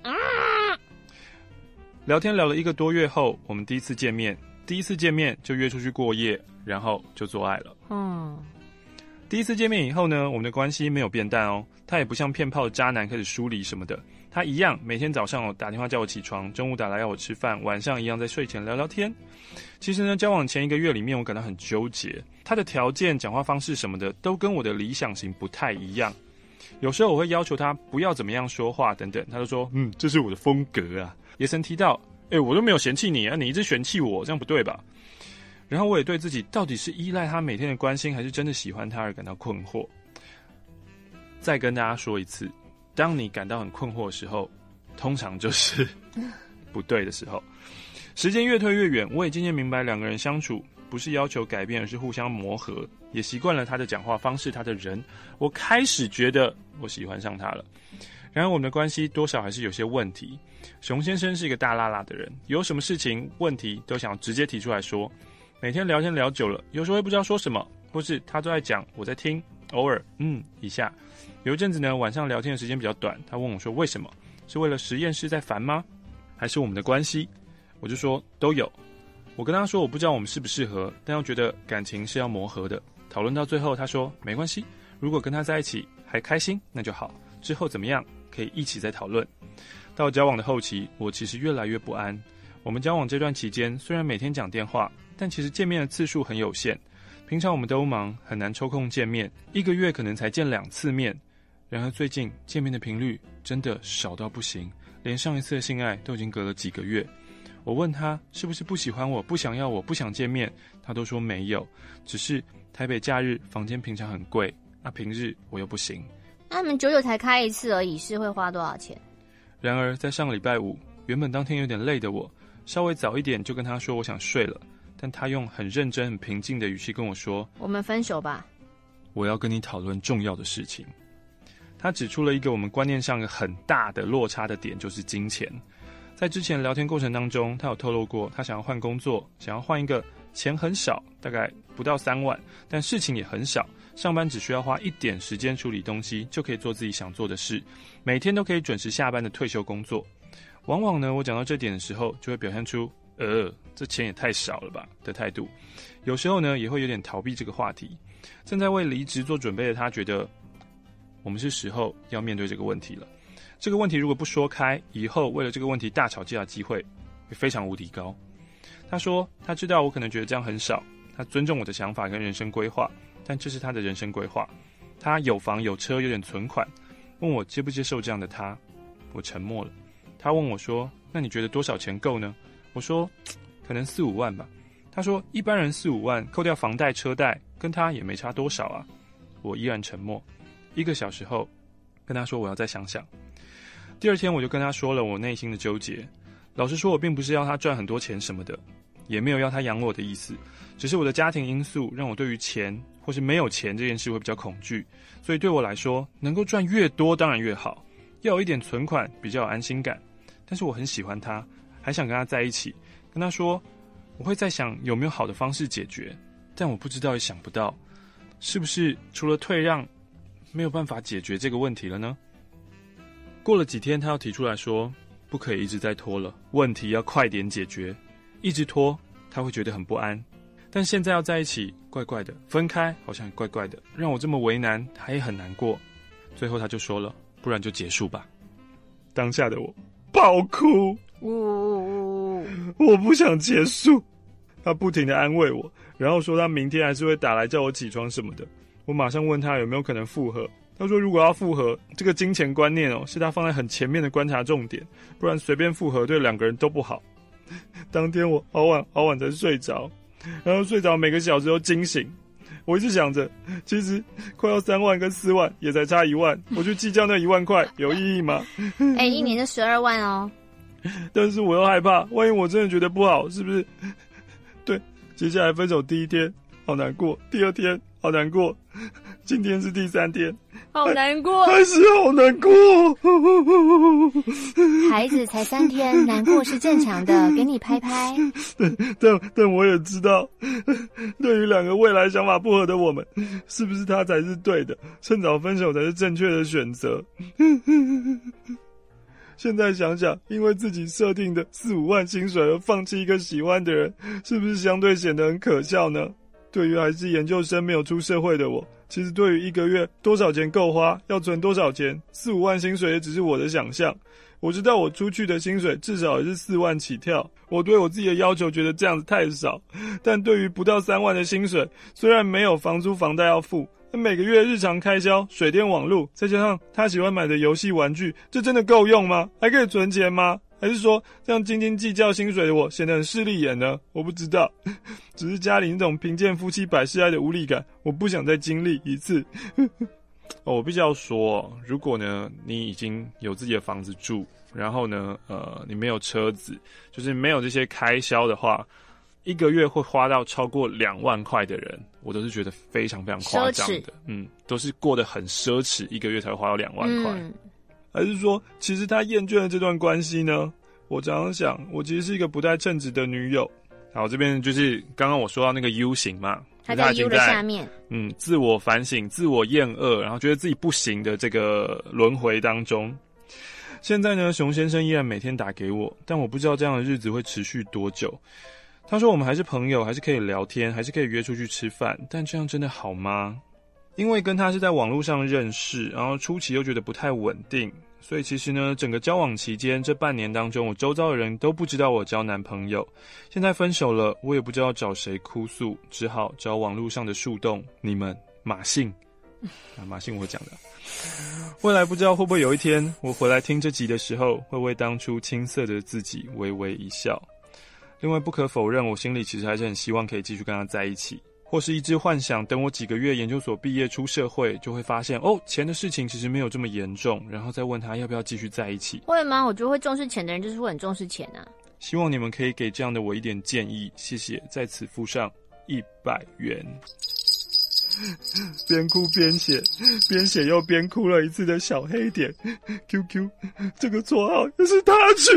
聊天聊了1个多月后，我们第一次见面就约出去过夜，然后就做爱了。第一次见面以后呢，我们的关系没有变淡哦，他也不像骗炮的渣男开始疏离什么的，他一样每天早上打电话叫我起床，中午打来要我吃饭，晚上一样在睡前聊聊天。其实呢，交往前1个月里面，我感到很纠结，他的条件、讲话方式什么的，都跟我的理想型不太一样。有时候我会要求他不要怎么样说话等等，他就说这是我的风格啊。也曾提到我都没有嫌弃你啊，你一直嫌弃我，这样不对吧？然后我也对自己到底是依赖他每天的关心，还是真的喜欢他而感到困惑。再跟大家说一次，当你感到很困惑的时候，通常就是不对的时候。时间越推越远，我也渐渐明白2个人相处不是要求改变，而是互相磨合，也习惯了他的讲话方式，他的人，我开始觉得我喜欢上他了。然而我们的关系多少还是有些问题。熊先生是一个大辣辣的人，有什么事情问题都想直接提出来说，每天聊天聊久了，有时候会不知道说什么，或是他都在讲，我在听，偶尔一下。有一阵子呢，晚上聊天的时间比较短，他问我说为什么？是为了实验室在烦吗？还是我们的关系？我就说都有。我跟他说我不知道我们适不适合，但又觉得感情是要磨合的。讨论到最后，他说没关系，如果跟他在一起还开心那就好，之后怎么样可以一起再讨论。到交往的后期，我其实越来越不安。我们交往这段期间，虽然每天讲电话，但其实见面的次数很有限。平常我们都忙，很难抽空见面，1个月可能才见2次面。然而最近见面的频率真的少到不行，连上一次的性爱都已经隔了几个月。我问他是不是不喜欢我，不想要我，不想见面，他都说没有，只是台北假日房间平常很贵，平日我又不行。 那你们久久才开1次而已，是会花多少钱？ 然而在上个礼拜5，原本当天有点累的我，稍微早一点就跟他说我想睡了，但他用很认真很平静的语气跟我说， 我们分手吧， 我要跟你讨论重要的事情。他指出了一个我们观念上很大的落差的点，就是金钱。在之前聊天过程当中，他有透露过他想要换工作，想要换一个钱很少，大概不到3万，但事情也很少，上班只需要花1点时间处理东西，就可以做自己想做的事，每天都可以准时下班的退休工作。往往呢，我讲到这点的时候，就会表现出这钱也太少了吧的态度。有时候呢，也会有点逃避这个话题。正在为离职做准备的他，觉得我们是时候要面对这个问题了。这个问题如果不说开，以后为了这个问题大吵架的机会会非常无敌高。他说他知道我可能觉得这样很少，他尊重我的想法跟人生规划，但这是他的人生规划。他有房有车有点存款，问我接不接受这样的他。我沉默了。他问我说那你觉得多少钱够呢？我说可能4-5万吧。他说一般人4-5万扣掉房贷车贷跟他也没差多少啊。我依然沉默。1个小时后跟他说我要再想想。第2天我就跟他说了我内心的纠结。老实说，我并不是要他赚很多钱什么的，也没有要他养我的意思，只是我的家庭因素让我对于钱或是没有钱这件事会比较恐惧，所以对我来说能够赚越多当然越好，要有一点存款比较有安心感。但是我很喜欢他，还想跟他在一起，跟他说我会再想有没有好的方式解决，但我不知道也想不到，是不是除了退让没有办法解决这个问题了呢？过了几天，他要提出来说不可以一直在拖了，问题要快点解决，一直拖他会觉得很不安。但现在要在一起怪怪的，分开好像也怪怪的，让我这么为难他也很难过。 最后他就说了，不然就结束吧。当下的我爆哭，我不想结束。他不停地安慰我，然后说他明天还是会打来叫我起床什么的。我马上问他有没有可能复合，他说如果要复合，这个金钱观念是他放在很前面的观察重点，不然随便复合对两个人都不好。当天我好晚才睡着，然后睡着每个小时都惊醒。我一直想着，其实快要3万跟4万也才差1万，我去计较那1万块有意义吗？ 一年就12万哦。 但是我又害怕，万一我真的觉得不好，是不是？对，接下来分手第1天好难过，第2天好难过，今天是第3天， 好难过， 还是好难过。 孩子才3天，难过是正常的，给你拍拍。 但我也知道，对于2个未来想法不合的我们，是不是他才是对的？趁早分手才是正确的选择。现在想想，因为自己设定的4-5万薪水而放弃一个喜欢的人，是不是相对显得很可笑呢？对于还是研究生没有出社会的我，其实对于1个月多少钱够花，要存多少钱，4-5万薪水也只是我的想象。我知道我出去的薪水至少也是4万起跳，我对我自己的要求觉得这样子太少，但对于不到3万的薪水，虽然没有房租房贷要付，每个月日常开销、水电网路，再加上他喜欢买的游戏玩具，这真的够用吗？还可以存钱吗？还是说这样斤斤计较薪水的我显得很势利眼呢？我不知道，只是家里那种贫贱夫妻百事哀的无力感，我不想再经历一次。我必须要说，如果呢你已经有自己的房子住，然后呢你没有车子，就是没有这些开销的话，1个月会花到超过2万块的人，我都是觉得非常非常夸张的。都是过得很奢侈，1个月才会花到2万块。还是说其实他厌倦了这段关系呢？我常常想，我其实是一个不太称职的女友。好，这边就是刚刚我说到那个 U 型嘛， 他在 U 的下面， 自我反省、自我厌恶，然后觉得自己不行的这个轮回当中。现在呢，熊先生依然每天打给我，但我不知道这样的日子会持续多久。他说我们还是朋友，还是可以聊天，还是可以约出去吃饭，但这样真的好吗？因为跟他是在网络上认识，然后初期又觉得不太稳定，所以其实呢，整个交往期间这半年当中，我周遭的人都不知道我交男朋友。现在分手了，我也不知道找谁哭诉，只好找网络上的树洞，你们马信。马信我讲的。未来不知道会不会有一天，我回来听这集的时候，会为当初青涩的自己微微一笑。另外不可否认，我心里其实还是很希望可以继续跟他在一起，或是一直幻想等我几个月研究所毕业出社会，就会发现钱的事情其实没有这么严重，然后再问他要不要继续在一起。 会吗？我觉得会重视钱的人就是会很重视钱啊。 希望你们可以给这样的我一点建议，谢谢。在此附上100元。边哭边写，边写又边哭了一次的小黑点 QQ， 这个绰号也是他取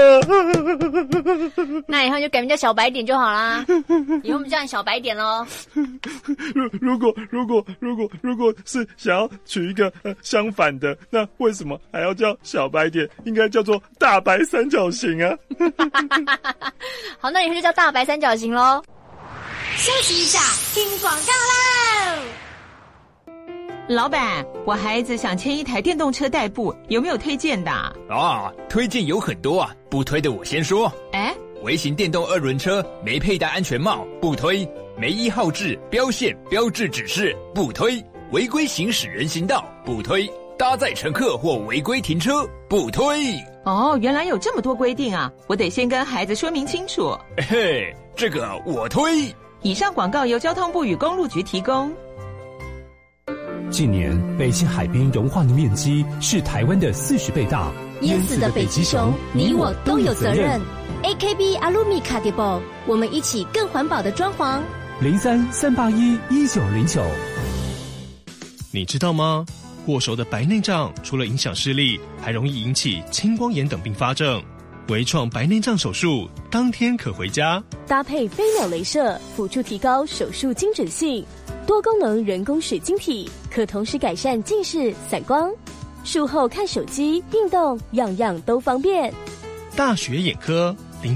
的。 那以后就改名叫小白点就好啦。以后我们叫你小白点咯。 如果是想要取一个相反的，那为什么还要叫小白点？应该叫做大白三角形啊。 好，那以后就叫大白三角形咯。 休息一下，听广告喽。 老板，我孩子想牵一台电动车代步，有没有推荐的？ 推荐有很多啊，不推的我先说。微型电动2轮车没佩戴安全帽，不推；没依号志、标线、标志指示，不推；违规行驶人行道，不推；搭载乘客或违规停车，不推。 原来有这么多规定啊，我得先跟孩子说明清楚。 嘿，这个我推。 以上广告由交通部与公路局提供。 近年，北极海边融化的面积是台湾的40倍大， 淹死的北极熊，你我都有责任。AKB 阿鲁米卡迪波，我们一起更环保的装潢。 03-381-1909。 你知道吗？过熟的白内障除了影响视力，还容易引起青光眼等并发症。微创白内障手术当天可回家， 搭配飞秒雷射，辅助提高手术精准性。多功能人工水晶体可同时改善近视、散光。术后看手机、运动，样样都方便。 大学眼科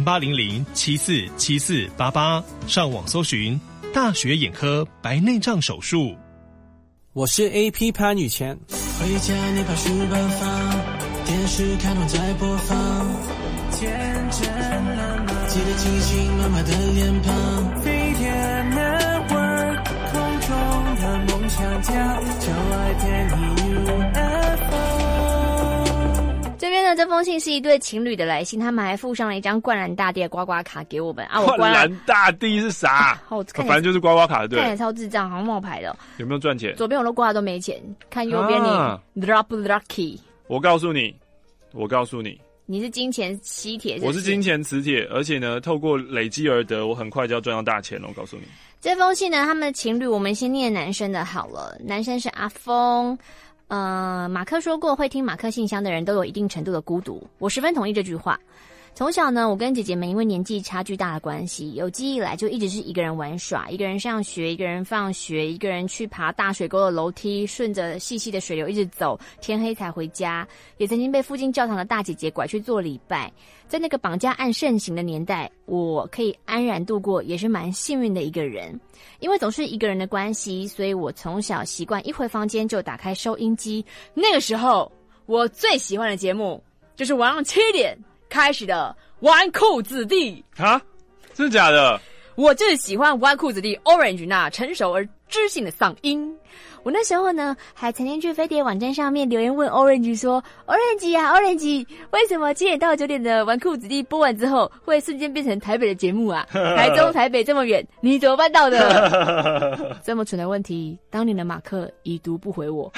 0800747488，上网搜寻大学眼科白内障手术。 我是 AP 潘雨前。 回家你把书本放，电视开动在播放，天真烂漫，记得清醒妈妈的脸庞。飞天 Network 空中的梦想家，就爱陪你 UFO。 这边呢，这封信是一对情侣的来信，他们还附上了一张灌篮大帝的刮刮卡给我们啊。我灌篮大帝是啥？反正就是刮刮卡，对。 看起来超智障，好像冒牌的。 有没有赚钱？ 左边我都刮都没钱，看右边你 drop lucky。 我告诉你， 你是金钱吸铁， 我是金钱磁铁，而且呢，透过累积而得，我很快就要赚到大钱了。我告诉你， 这封信呢，他们的情侣，我们先念男生的好了。男生是阿峰。马克说过，会听马克信箱的人都有一定程度的孤独，我十分同意这句话。从小呢，我跟姐姐们因为年纪差距大的关系，有记忆以来就一直是一个人玩耍，一个人上学，一个人放学，一个人去爬大水沟的楼梯，顺着细细的水流一直走，天黑才回家。也曾经被附近教堂的大姐姐拐去做礼拜。在那个绑架案盛行的年代，我可以安然度过，也是蛮幸运的一个人。因为总是一个人的关系，所以我从小习惯一回房间就打开收音机。那个时候，我最喜欢的节目就是晚上7点开始的纨绔子弟啊，真的假的？ 我就是喜欢纨绔子弟 Orange 那成熟而知性的嗓音。我那时候呢，还曾经去飞碟网站上面留言问 Orange 说 ：“Orange 啊 ，Orange， 为什么7点到9点的纨绔子弟播完之后，会瞬间变成台北的节目啊？台中、台北这么远，你怎么办到的？”这么蠢的问题，当年的马克已读不回我。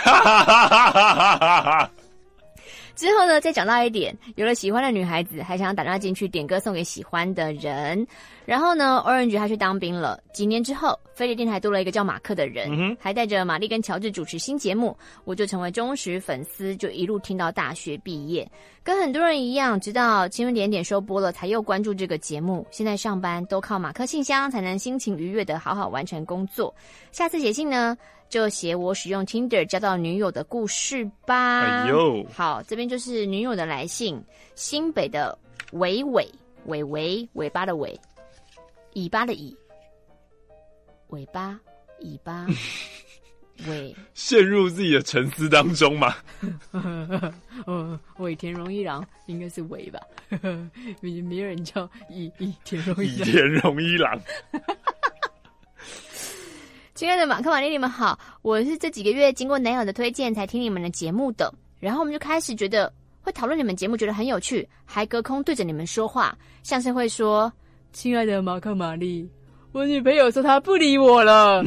之后呢，再讲到一点，有了喜欢的女孩子，还想要打电话进去点歌送给喜欢的人。然后呢 ，Orange 他去当兵了。几年之后，飞碟电台多了一个叫马克的人，还带着玛丽跟乔治主持新节目，我就成为忠实粉丝，就一路听到大学毕业。跟很多人一样，直到新闻点点收播了，才又关注这个节目。现在上班都靠马克信箱，才能心情愉悦的好好完成工作。下次写信呢，就写我使用 Tinder 交到女友的故事吧。 哎呦， 好，这边就是女友的来信，新北的尾巴的尾，尾巴的尾，尾巴尾巴尾， 陷入自己的沉思当中嘛。 尾田荣一郎应该是尾吧，没有人叫乙田荣一郎。 乙田荣一郎。 亲爱的马克玛丽，你们好，我是这几个月经过男友的推荐才听你们的节目的，然后我们就开始觉得会讨论你们节目，觉得很有趣，还隔空对着你们说话，像是会说：“亲爱的马克玛丽，我女朋友说她不理我了。”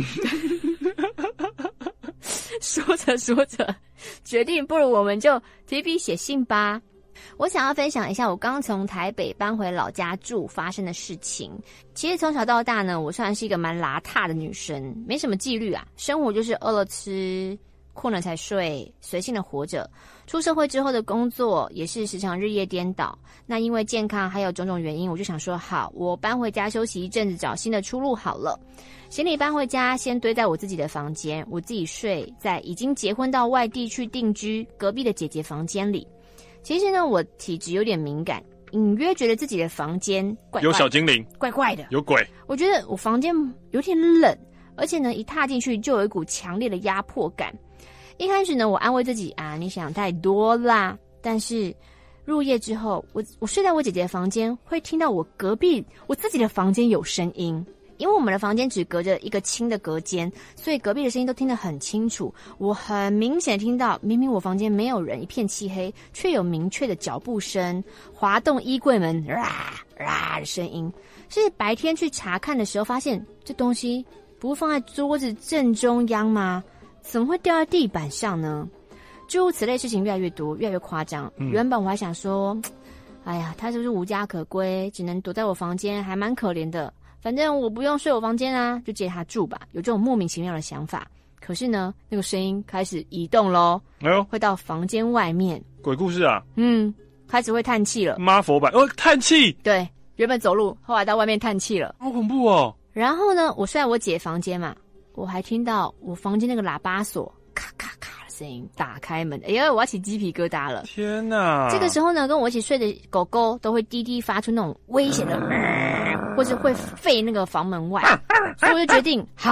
说着，决定不如我们就提笔写信吧。我想要分享一下我刚从台北搬回老家住发生的事情。其实从小到大呢，我算是一个蛮邋遢的女生，没什么纪律啊，生活就是饿了吃，困了才睡，随性的活着。出社会之后的工作也是时常日夜颠倒。那因为健康还有种种原因，我就想说好，我搬回家休息一阵子，找新的出路好了。行李搬回家，先堆在我自己的房间，我自己睡在已经结婚到外地去定居隔壁的姐姐房间里。其实呢，我体质有点敏感，隐约觉得自己的房间怪怪的， 有小精灵， 怪怪的， 有鬼。 我觉得我房间有点冷，而且呢，一踏进去就有一股强烈的压迫感。一开始呢，我安慰自己啊，你想太多啦。但是入夜之后，我睡在我姐姐的房间，会听到我隔壁我自己的房间有声音。因为我们的房间只隔着一个轻的隔间，所以隔壁的声音都听得很清楚。我很明显听到，明明我房间没有人，一片漆黑，却有明确的脚步声，滑动衣柜门的声音。是白天去查看的时候，发现这东西不是放在桌子正中央吗？怎么会掉在地板上呢？诸如此类事情越来越多，越来越夸张。原本我还想说，哎呀，他是不是无家可归，只能躲在我房间，还蛮可怜的。反正我不用睡我房间啊，就借他住吧，有这种莫名其妙的想法。可是呢，那个声音开始移动咯， 哎呦， 会到房间外面。 鬼故事啊！ 开始会叹气了。 妈佛版叹气。 对，原本走路，后来到外面叹气了， 好恐怖哦。 然后呢，我睡在我姐房间嘛，我还听到我房间那个喇叭锁咔咔咔的声音，打开门，哎呀，我要起鸡皮疙瘩了。 天哪！ 这个时候呢，跟我一起睡的狗狗都会滴滴发出那种危险的或者会吠那个房门外，所以我就决定好，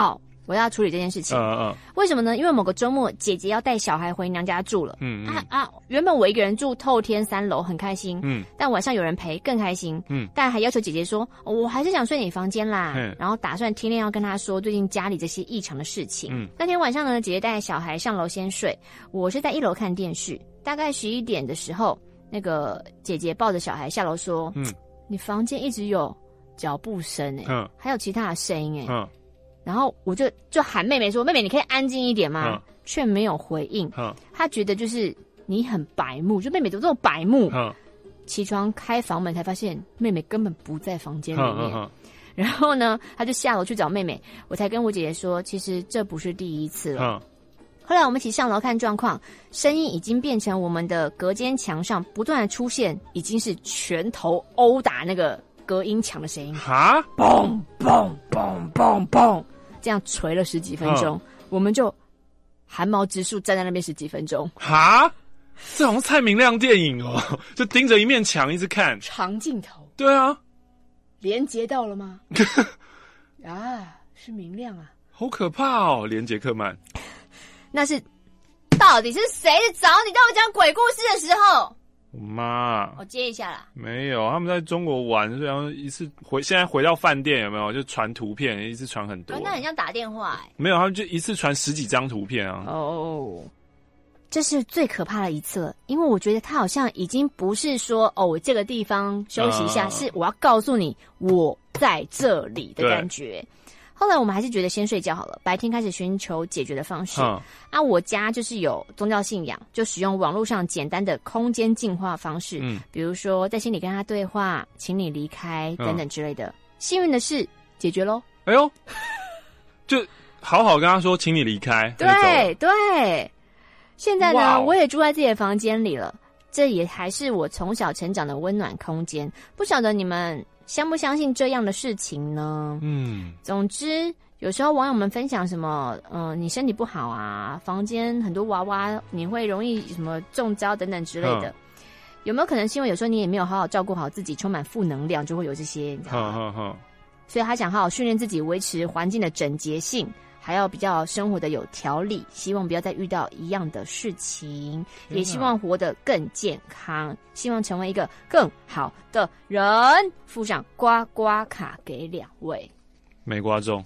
我要处理这件事情。为什么呢？因为某个周末姐姐要带小孩回娘家住了。原本我一个人住透天3楼很开心，但晚上有人陪更开心。但还要求姐姐说，我还是想睡你房间啦。然后打算天天要跟她说最近家里这些异常的事情。那天晚上呢，姐姐带小孩上楼先睡，我是在1楼看电视。大概11点的时候，那个姐姐抱着小孩下楼说，你房间一直有脚步声还有其他的声音然后我就喊妹妹说，妹妹你可以安静一点吗？却没有回应。她觉得就是你很白目，就妹妹怎么这么白目？起床开房门才发现妹妹根本不在房间里面。然后呢，她就下楼去找妹妹，我才跟我姐姐说，其实这不是第一次了。后来我们一起上楼看状况，声音已经变成我们的隔间墙上不断的出现，已经是拳头殴打那个隔音墙的声音。嘣嘣嘣嘣嘣，这样捶了10几分钟，我们就汗毛直竖站在那边10几分钟。 这好像蔡明亮电影哦，就盯着一面墙一直看， 长镜头。 对啊， 连接到了吗？是明亮啊， 好可怕哦，连杰克曼。 那是到底是谁在找你？当我讲鬼故事的时候， 我妈。 我接一下啦。 没有，他们在中国玩，然后一次现在回到饭店有没有？就传图片，一次传很多。 那很像打电话没有，他们就一次传10几张图片啊。 这是最可怕的一次了，因为我觉得他好像已经不是说我这个地方休息一下，是我要告诉你我在这里的感觉。后来我们还是觉得先睡觉好了，白天开始寻求解决的方式。我家就是有宗教信仰，就使用网络上简单的空间净化方式，比如说在心里跟他对话，请你离开等等之类的。幸运的是解决咯。 哎呦，就好好跟他说，请你离开。 对，现在呢，我也住在自己的房间里了，这也还是我从小成长的温暖空间。不晓得你们相不相信这样的事情呢？总之有时候网友们分享什么你身体不好啊，房间很多娃娃，你会容易什么中招等等之类的。有没有可能是因为有时候你也没有好好照顾好自己，充满负能量，就会有这些，你知道吗？所以他想好好训练自己，维持环境的整洁性，还要比较生活的有条理，希望不要再遇到一样的事情，也希望活得更健康，希望成为一个更好的人。附上刮刮卡给2位， 没刮中。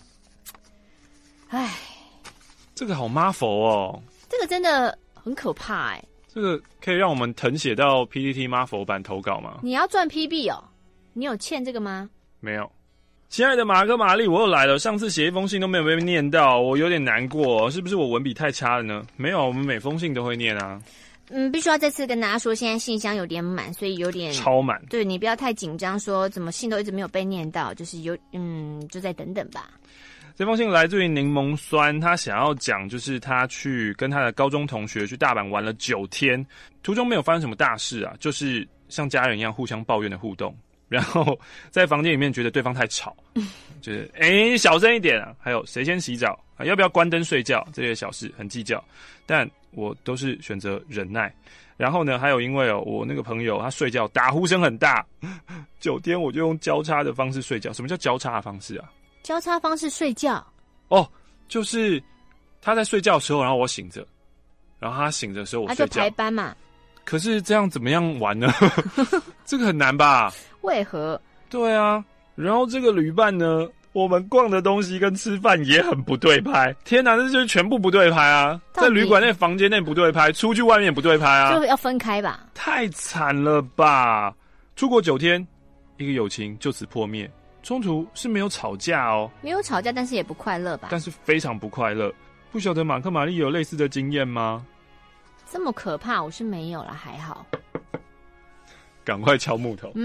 这个好妈佛哦， 这个真的很可怕这个可以让我们誊写到 PTT 妈佛版投稿吗？ 你要赚 PB 哦，你有欠这个吗？ 没有。亲爱的马克玛丽，我又来了。上次写一封信都没有被念到，我有点难过，是不是我文笔太差了呢？没有，我们每封信都会念啊。 必须要再次跟大家说，现在信箱有点满，所以有点超满。 对，你不要太紧张，说怎么信都一直没有被念到，就是就再等等吧。 这封信来自于柠檬酸，他想要讲就是他去跟他的高中同学去大阪玩了9天，途中没有发生什么大事啊，就是像家人一样互相抱怨的互动。然后在房间里面觉得对方太吵，就是小声一点啊，还有谁先洗澡啊，要不要关灯睡觉这些小事很计较，但我都是选择忍耐。然后呢，还有因为我那个朋友他睡觉打呼声很大，9天我就用交叉的方式睡觉。什么叫交叉的方式啊？ 交叉方式睡觉就是他在睡觉的时候，然后我醒着，然后他醒着的时候我睡觉， 就排班嘛。 可是这样怎么样玩呢？这个很难吧？ 为何？ 对啊，然后这个旅伴呢，我们逛的东西跟吃饭也很不对拍。天哪，这就是全部不对拍啊！在旅馆内房间内不对拍，出去外面也不对拍啊， 就要分开吧？ 太惨了吧！出国9天，一个友情就此破灭。冲突是没有吵架哦， 没有吵架，但是也不快乐吧？ 但是非常不快乐。不晓得马克玛丽有类似的经验吗？ 这么可怕，我是没有了，还好。 赶快敲木头。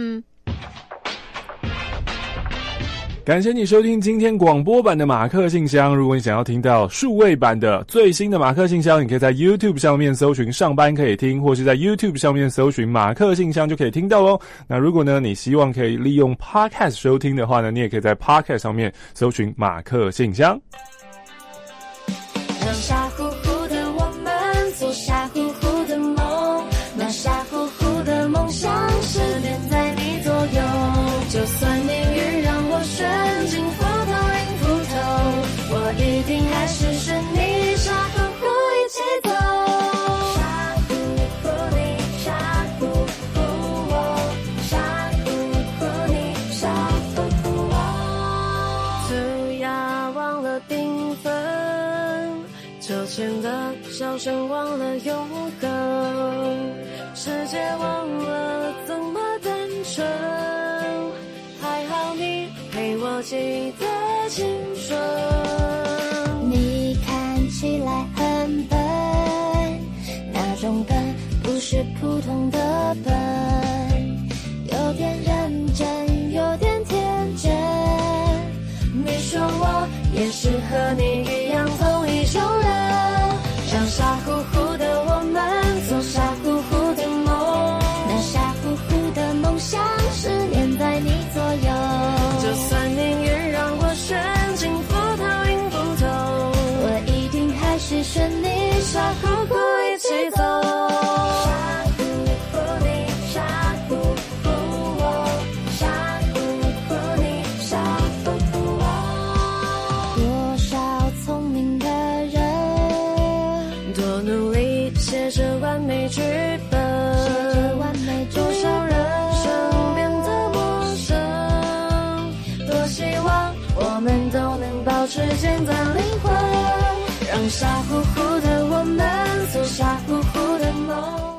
感谢你收听今天广播版的马克信箱。如果你想要听到数位版的最新的马克信箱，你可以在 YouTube 上面搜寻上班可以听，或是在 YouTube 上面搜寻马克信箱就可以听到咯。那如果呢你希望可以利用 Podcast 收听的话呢，你也可以在 Podcast 上面搜寻马克信箱。 让傻乎乎的我们做傻乎乎的梦，那傻乎乎的梦想是黏在你左右，就算命运让我选尽浮头迎浮头，我一定前的笑声忘了永恒，世界忘了怎么单纯，还好你陪我记得青春。 你看起来很笨，那种笨不是普通的笨，有点认真，有点天真。你说我也是和你一样同一种人，让傻乎乎的我们做傻乎乎的梦，那傻乎乎的梦想是黏在你左右。 就算命运让我选尽葡萄赢不透， 我一定还是选你， 傻乎乎一起走。 傻乎乎你，傻乎乎我，傻乎乎你，傻乎乎我。多少聪明的人， 多努力写着完美剧本，多少人生变得陌生，多希望我们都能保持简单灵魂，让傻乎乎的我们做傻乎乎的梦。